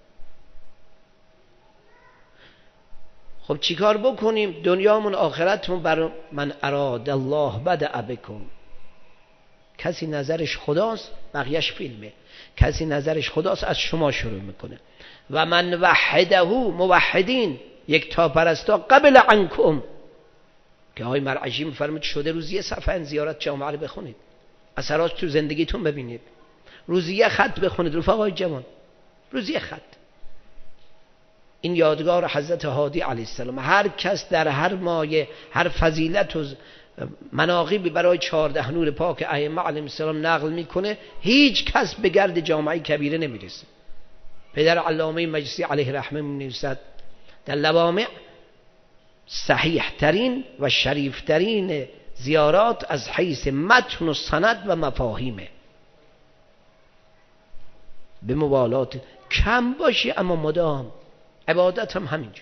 خب چیکار بکنیم؟ دنیامون آخرتمون بر من اراد الله بدأ بکم. کسی نظرش خداست بقیهش فیلمه، کسی نظرش خداست از شما شروع میکنه. و من وحده موحدین یک تا پرستا قبل عنکم، که آقای مرعشی میفرمود شده روزی یه صفحه زیارت جامعه رو بخونید، اثرات تو زندگیتون ببینید، روزی یه خط بخونید رفقای جوان، روزی یه خط. این یادگار حضرت هادی علیه السلام. هر کس در هر مایه هر فضیلت و مناقبی برای چهارده نور پاک ائمه علیهم السلام نقل میکنه، هیچ کس به گرد جامعه کبیره نمیرسه. پدر علامه مجلسی علیه رحمه می‌نویسد در لوامع صحیح ترین و شریف ترین زیارات از حیث متن و سند و مفاهیمه. به موالات کم باشی اما مدام. عبادت هم همینجور.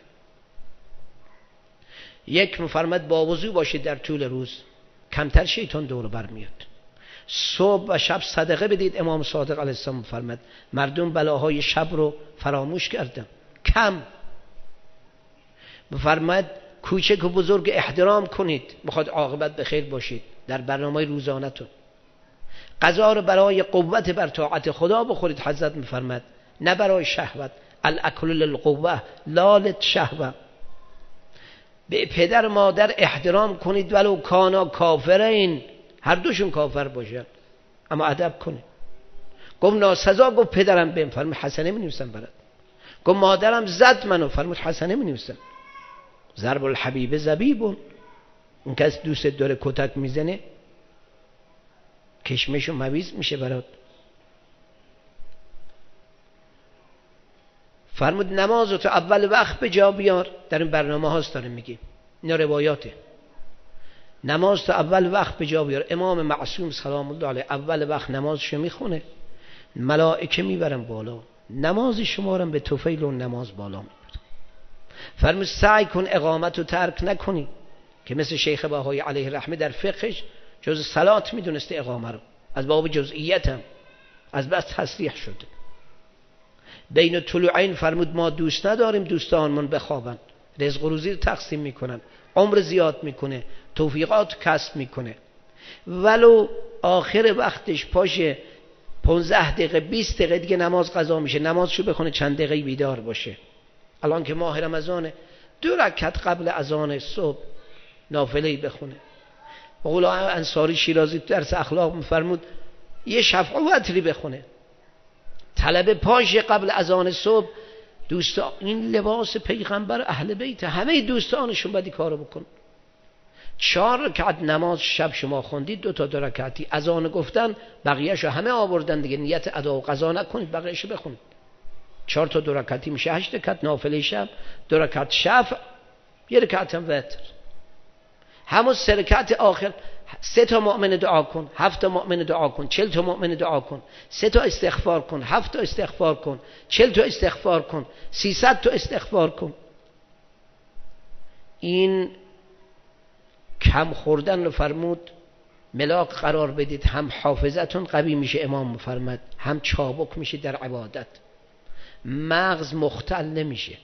یک مفرمد با وضو باشید در طول روز، کمتر شیطان دور بر میاد. صبح و شب صدقه بدید. امام صادق علیه السلام فرمود مردم بلاهای شب رو فراموش کردن. کم فرمود کوچک و بزرگ احترام کنید بخواد عاقبت به خیر باشید. در برنامه روزانه‌تون غذا رو برای قوت بر طاعت خدا بخورید. حضرت میفرماد نه برای شهوت، الاکل للقوه لا للشهوه. به پدر مادر احترام کنید ولو کانا کافرین، هر دوشون کافر باشن اما ادب کنید. گفت ناسزا، گفت پدرم بهم، فرمود حسنه می‌نویسم برات. گفت مادرم زد منو، فرمود حسنه می‌نویسم. ضرب الحبیب زبیبون، اون کس دوست داره کتک میزنه کشمش و مویز میشه برات. فرمود نمازو تو اول وقت به جا بیار. در این برنامه هاست داریم میگیم، اینا روایاته. نماز تو اول وقت به جا بیار. امام معصوم سلام الله علیه اول وقت نمازشو میخونه، ملائکه میبرن بالا، نماز شما رو به طفیل و نماز بالا میبرن. فرمود سعی کن اقامت رو ترک نکنی، که مثل شیخ بهایی علیه رحمه در فقهش جز صلات میدونسته اقامه رو، از باب جزئیت هم از بس تصریح شده. بین طلوعین فرمود ما دوست نداریم دوستانمون بخوابن، رزق و روزی رو تقسیم میکنن، عمر زیاد میکنه، توفیقات کسب میکنه، ولو آخر وقتش پاشه پانزده دقیقه بیست دقیقه دیگه نماز قضا میشه، نمازشو بخونه چند دقیقه بیدار باشه. الان که ماه رمضانه دو رکعت قبل اذان صبح نافله‌ای بخونه. مولا انصاری شیرازی درس اخلاق میفرمود یه شفع و وتری بخونه. طلب پاش قبل اذان صبح. دوستان این لباس پیغمبر اهل بیت، همه دوستانشون بدی کارو بکن. چهار رکعت نماز شب شما خوندید، دو تا دو رکعتی اذان گفتن، بقیه‌شو همه آوردن دیگه، نیت ادا و قضا نکنید، بقیه‌شو بخونید. چهار تا دو رکعتی میشه هشت رکعت نافله شب، دو رکعت شفع، یه رکعت هم وتر. همون سه رکعت آخر سه تا مؤمن دعا کن، هفت تا مؤمن دعا کن، چهل تا مؤمن دعا کن، سه تا استغفار کن، هفت تا استغفار کن، چهل تا استغفار کن، سیصد تا استغفار کن. این کم خوردن رو فرمود ملاک قرار بدید، هم حافظتون قوی میشه امام فرمود، هم چابک میشه در عبادت، مغز مختل نمیشه.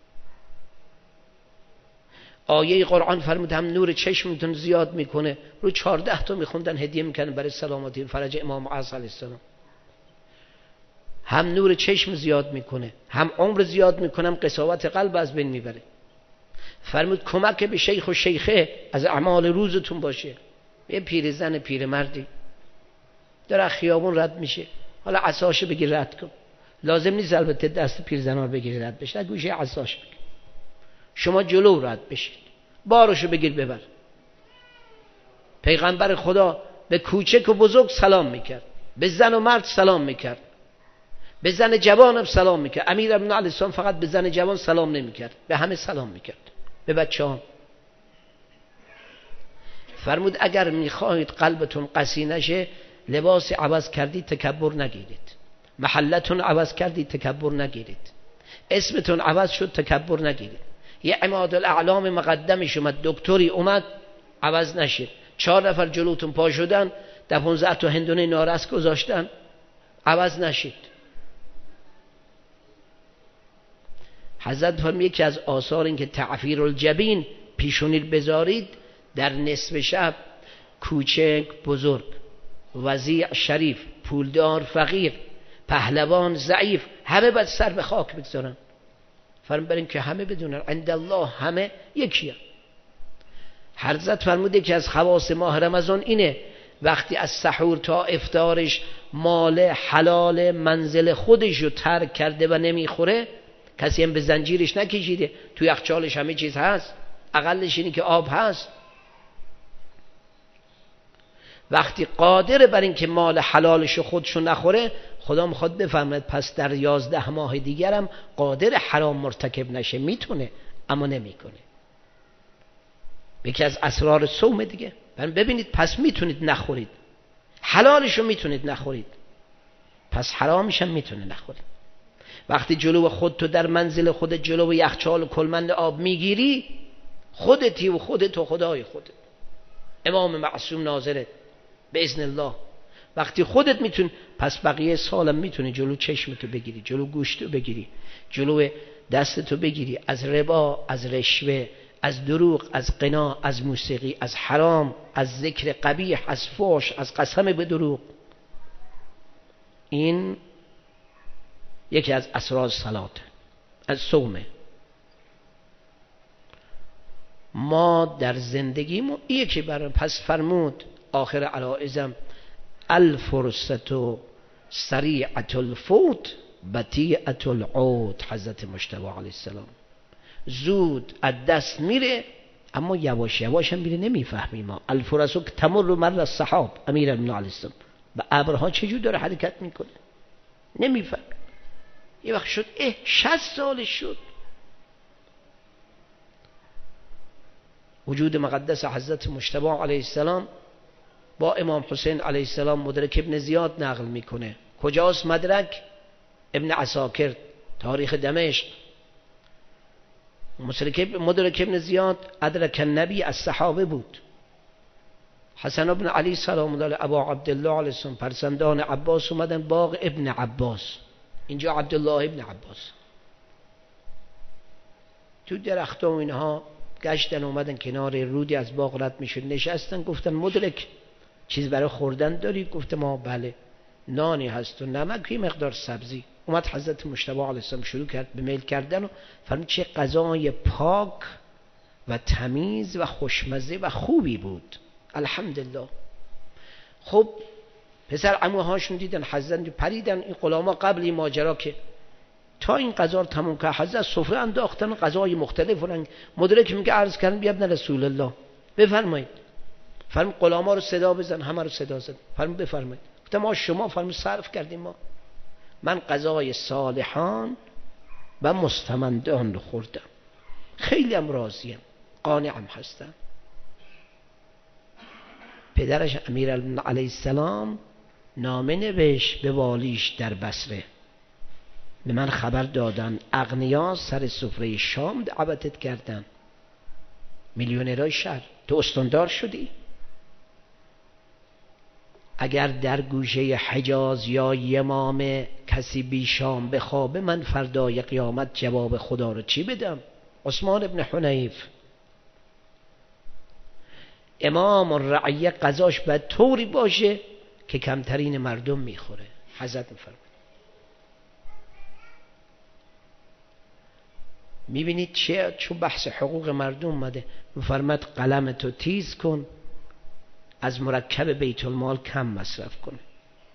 آیه قرآن فرمود هم نور چشمتون زیاد میکنه. رو چارده تا میخوندن هدیه میکنن برای سلامتی فرج امام معاذ علیه السلام. هم نور چشم زیاد میکنه، هم عمر زیاد میکنه، هم قساوت قلب از بین میبره. فرمود کمک به شیخ و شیخه از اعمال روزتون باشه. یه پیرزن پیرمردی داره خیابون رد میشه، حالا عصاشو بگیر رد کن. لازم نیست البته دست پیرزنا رو بگیر رد بشه، گوشه عصاش بگیر. شما جلو رد بشید، بارشو بگیر ببر. پیغمبر خدا به کوچک و بزرگ سلام میکرد، به زن و مرد سلام میکرد، به زن جوان هم سلام میکرد. امیر ابن علی السلام فقط به زن جوان سلام نمیکرد، به همه سلام میکرد، به بچه ها. فرمود اگر میخواهید قلبتون قسی نشه، لباس عوض کردید تکبر نگیرید، محلتون عوض کردید تکبر نگیرید، اسمتون عوض شد تکبر نگیرید. یه عماد الاعلام مقدمش اومد، دکتری اومد، عوض نشید. چهار نفر جلوتون پا شدن، در پونزده تا هندونه نارس گذاشتن، عوض نشید. حضرت فرمی یکی از آثار این که تعفیر الجبین، پیشونی بذارید در نصف شب، کوچک بزرگ، وضیع شریف، پولدار فقیر، پهلوان ضعیف، همه باید سر به خاک بگذارن. فرم بریم که همه بدونن عند الله همه یکیه. حضرت فرموده که از خواص ماه رمضان اینه وقتی از سحور تا افطارش مال حلال منزل خودش رو ترک کرده و نمیخوره، کسی هم به زنجیرش نکشیده، تو یخچالش همه چیز هست، اقلش اینه که آب هست. وقتی قادر بر این که مال حلالش خودشو نخوره، خدا میخواد بفرماید پس در یازده ماه دیگرم قادر حرام مرتکب نشه، میتونه اما نمیکنه. یکی از اسرار صوم دیگه. ببینید پس میتونید نخورید، حلالشو میتونید نخورید، پس حرامش هم میتونه نخورید. وقتی جلو خود تو در منزل خودت جلو یخچال و کلمند آب میگیری، خودتی و خودت و خدای خودت، امام معصوم ناظرت به اذن الله. وقتی خودت میتونی، پس بقیه سالم میتونی جلو چشمتو بگیری، جلو گوشتو بگیری، جلو دستتو بگیری، از ربا، از رشوه، از دروغ، از قنا، از موسیقی، از حرام، از ذکر قبیح، از فحش، از قسم به دروغ. این یکی از اسرار صلات، از صومه. ما در زندگیمون یکی برای پس فرمود آخر علائزم الفرصت سریعت الفوت بطیعت العود. حضرت مجتبی علیه السلام زود از دست میره اما یواش یواش هم میره، نمیفهمیم ما. الفرص تمر مر السحاب، امیر ابن علیه السلام و ابرها چجور داره حرکت میکنه نمیفهم. یه وقت شد اه شصت سالش شد. وجود مقدس حضرت مجتبی علیه السلام با امام حسین علیه السلام مدرک ابن زیاد نقل میکنه. کجاست مدرک؟ ابن عساکر، تاریخ دمشق. مدرک ابن زیاد ادرک النبی از صحابه بود. حسن ابن علی سلام الله علیه، ابا عبدالله علیه السلام، فرزندان عباس اومدن باغ ابن عباس، اینجا عبدالله ابن عباس. تو درختان و اینها گشتن، اومدن کنار رودی از باغ رد میشد، نشستن، گفتن مدرک چیز برای خوردن داری؟ گفت ما بله، نانی هست و نمک، یه مقدار سبزی. اومد حضرت مجتبی علیه السلام شروع کرد به میل کردن و فرمود چه غذای پاک و تمیز و خوشمزه و خوبی بود، الحمدلله. خب پسر عموهاشون دیدن حضرت پریدن، این غلاما قبل این ماجرا که تا این غذا رو تموم کرد حضرت سفره انداختن، غذای مختلف رنگ. مدرک میگه عرض کردن بیا ابن رسول الله بفرمایید. فرمود غلاما رو صدا بزن، همه رو صدا زد. فرمود بفرمایید. گفتم ما شما؟ فرمود صرف کردیم ما، من غذای صالحان و مستمندان رو خوردم، خیلی هم راضیم، قانعم هستم. پدرش امیر علیه السلام نامه نوشت به والیش در بصره، به من خبر دادن اغنیا سر سفره شام دعوتت کردن، میلیونرهای شهر، تو استاندار شدی. اگر در گوشه حجاز یا یمام کسی بی شام بخوابه، من فردای قیامت جواب خدا رو چی بدم؟ عثمان ابن حنیف امام الرعیه قضاش باید طوری باشه که کمترین مردم میخوره. حضرت میفرماید میبینید چه چون بحث حقوق مردم اومده، میفرماید قلم تو تیز کن، از مرکب بیت المال کم مصرف کن.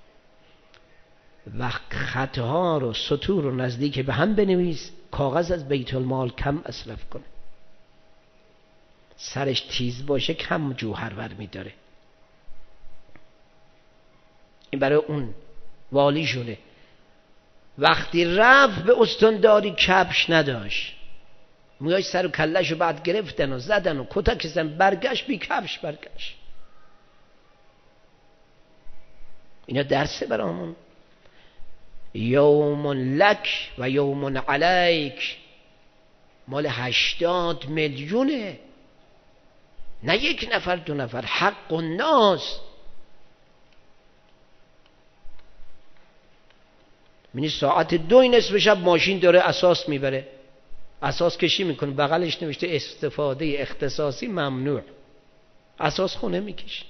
و خطها رو سطور رو نزدیک به هم بنویس، کاغذ از بیت المال کم مصرف کنه، سرش تیز باشه کم جوهر برمی داره. این برای اون والی شونه. وقتی رفت به استانداری کفش نداشت، مویای سر و کلش رو بعد گرفتن و زدن و کتک زدن، برگشت بی کفش برگشت. اینا درسه برامون. یوم لک و یوم علیک مال هشتاد میلیونه، نه یک نفر دو نفر، حق الناس. منی ساعت دو نصف شب ماشین داره اساس میبره، اساس کشی میکنه، بغلش نوشته استفاده اختصاصی ممنوع، اساس خونه میکشه.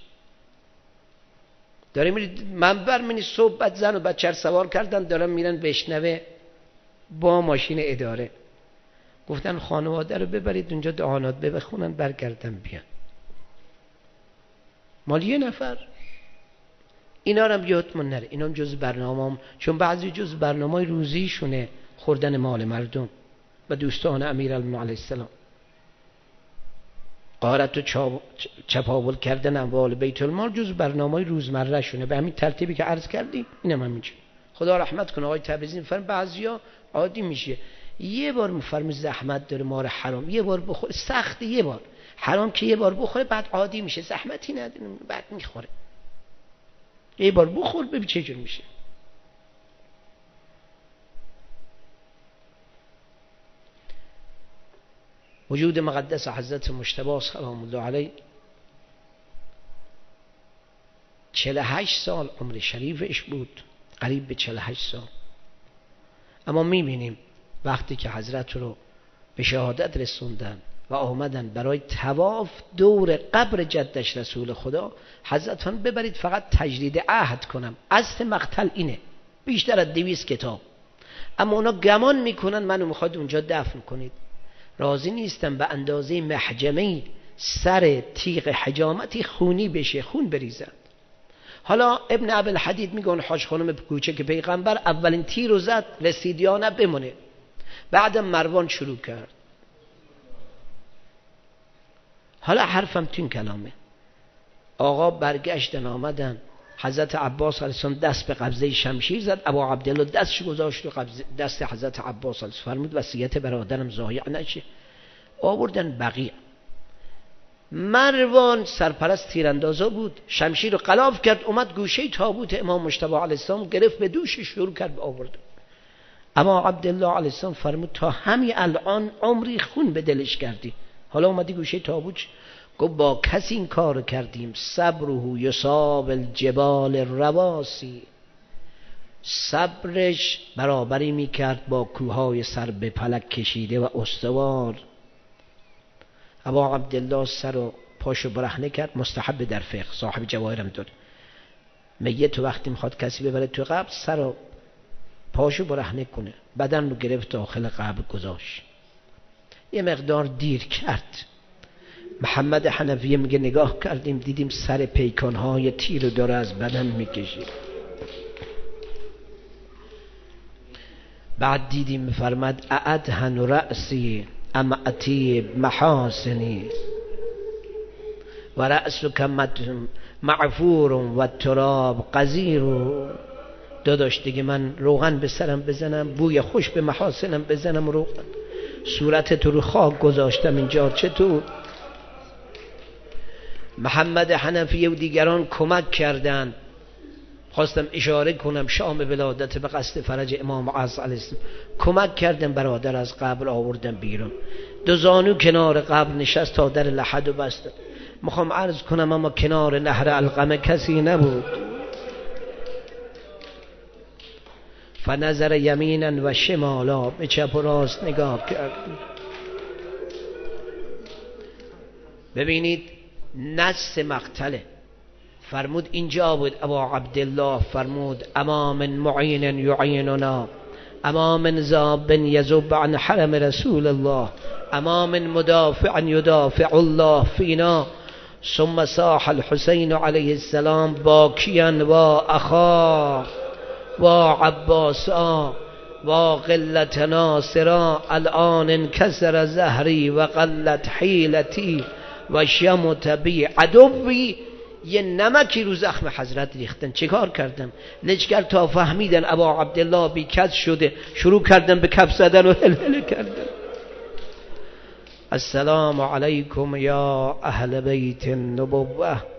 داره میری منبر، منی صبح بعد زن و بچه رو سوار کردن دارن میرن بشنوه با ماشین اداره. گفتن خانواده رو ببرید اونجا دهانات بخونن برگردن بیان. مال یه نفر. اینا رو هم یادمون نره، اینا هم جز برنامه هم. چون بعضی جز برنامه روزیشونه خوردن مال مردم و دوستان امیرالمومنین علیه السلام، غارت و چپاول کردن اموال بیت المال جز برنامه روزمره شونه. به همین ترتیبی که عرض کردیم اینم هم همینجوری. خدا رحمت کنه آقای تبریزی میفرم بعضیا عادی میشه، یه بار میفرم زحمت داره مار حرام یه بار بخوره، سخت یه بار حرام که یه بار بخوره بعد عادی میشه، زحمتی نداره بعد میخوره. یه بار بخور ببین چه جور میشه. وجود مقدس حضرت مجتبی سلام الله علیه چهل و هشت سال عمر شریفش بود، قریب به چهل و هشت سال. اما میبینیم وقتی که حضرت رو به شهادت رسوندن و آمدن برای طواف دور قبر جدش رسول خدا، حضرت هم ببرید فقط تجدید عهد کنم، اصل مقتل اینه، بیشتر از دویست کتاب. اما اونا گمان میکنن منو میخواد اونجا دفن کنید، راضی نیستم به اندازه محجمه سر تیغ حجامتی خونی بشه، خون بریزند. حالا ابن ابوالحدید میگن حاج خانم کوچک پیغمبر اولین تیر رو زد، رسید یا نه بمونه. بعد مروان شروع کرد. حالا حرفم تو این کلامه. آقا برگشتن آمدن، حضرت عباس علیه السلام دست به قبضه شمشیر زد، ابا عبدالله دستش گذاشت رو دست حضرت عباس علیه السلام، فرمود وصیت برادرم ضایع نشه. آوردن بقیع. مروان سرپرست تیراندازا بود، شمشیر رو غلاف کرد، اومد گوشه تابوت امام مجتبی علیه السلام گرفت به دوشش شروع کرد به آوردن. اما عبدالله علیه السلام فرمود تا همین الان عمری خون به دلش کردی، حالا اومدی گوشه تابوت. گفت با کسی این کار کردیم صبره یصاب الجبال الرواسی، صبرش برابری میکرد با کوههای سر به فلک کشیده و استوار. ابا عبدالله سر و پاشو برهنه کرد، مستحب در فقه، صاحب جواهرم داره، میت وقتی میخواد کسی ببره تو قبر سر و پاشو برهنه کنه، بدن رو گرفت داخل قبر گذاشت. یه مقدار دیر کرد. محمد حنفیه میگه نگاه کردیم دیدیم سر پیکانهای تیر رو داره از بدن میکشید. بعد دیدیم میفرمد اعدهن رأسی ام اتیب محاسنی و رأس کمت معفور و تراب قذیر. داداش دیگه من روغن به سرم بزنم، بوی خوش به محاسنم بزنم، روغن صورت تو رو خاک گذاشتم اینجا چطور؟ محمد حنفیه و دیگران کمک کردند. خواستم اشاره کنم شام ولادت به قصد فرج امام معز علیه السلام، کمک کردن برادر از قبر آوردن بیرون، دو زانو کنار قبر نشست تا در لحد و بستن. میخوام عرض کنم اما کنار نهر علقمه کسی نبود. فنظر یمینا و شمالا، به چپ و راست نگاه کرد. ببینید نص مقتله، فرمود اینجا بود. ابا عبدالله فرمود اما من معین یعیننا، اما من ذاب یذب عن حرم رسول الله، اما من مدافع یدافع الله فینا. ثم صاح الحسین علیه السلام باکیا و اخا و عباسا و قلت ناصرا، الان انکسر زهری و قلت حیلتی و شمت بی عدوی. یه نمکی رو زخم حضرت ریختن. چه کار کردن؟ لجگر تا فهمیدن ابا عبدالله بی کس شده، شروع کردن به کف زدن و هلهله کردن. السلام علیکم یا اهل بیت النبوه.